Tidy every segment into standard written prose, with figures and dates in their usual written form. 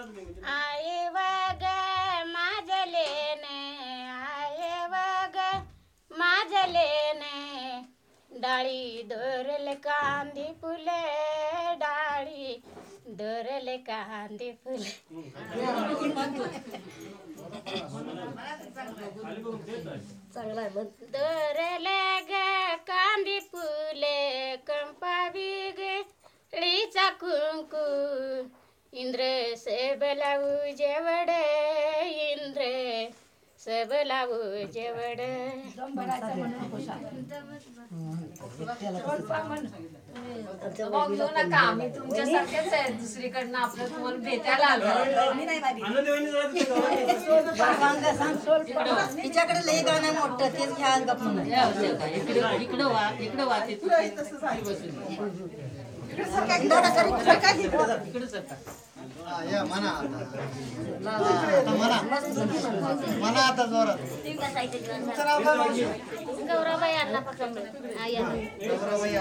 आये वग माझलेने आये वग माझलेने डाळी दोरले कांदी फुले डाळी दोरले कांदी फुले दोरले ग कांदी फुले कंपावी गिळीचा कुंकू इंद्र सबलावू जेवड इंद्र सबलावू जेवड घेऊ नका आम्ही तुमच्यासारखेच आहे दुसरीकडनं आपलं तुम्हाला भेटायला आलो तिच्याकडे लई गाणं मोठं तेच घ्या गप्प इकडं वा म्हणा आता जोरात. गौराबाई अण्णा पकंबळे गौराबाई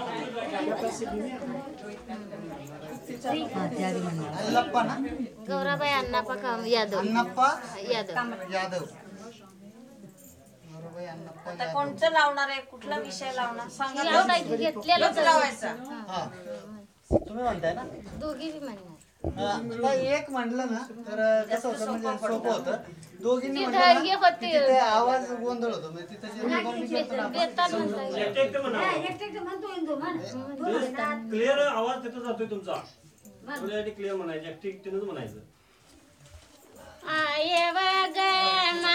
अल्लप्पा ना गौराबाई अण्णा पकंबळे यादव अण्णप्पा यादव यादव. गौराबाई अण्णप्पा आता कोणतं लावणार आहे कुठला विषय लावणार सांगा घेतलेलं लावायचा हा तुम्ही म्हणताय ना दोघी बी म्हणणार आता एक म्हणलं ना तर कसं होतं म्हणजे सोपं होतं. दोघींनी तिथं म्हणलं हे ना होते. की तिथे आवाज गोंधळ होतो म्हणजे तिथं जे निगम करतो ना आपण, बेताल म्हणता क्लिअर आवाज तिथं जातोय तुमचा क्लिअर म्हणायचं एकटीनंच म्हणायचं आये वग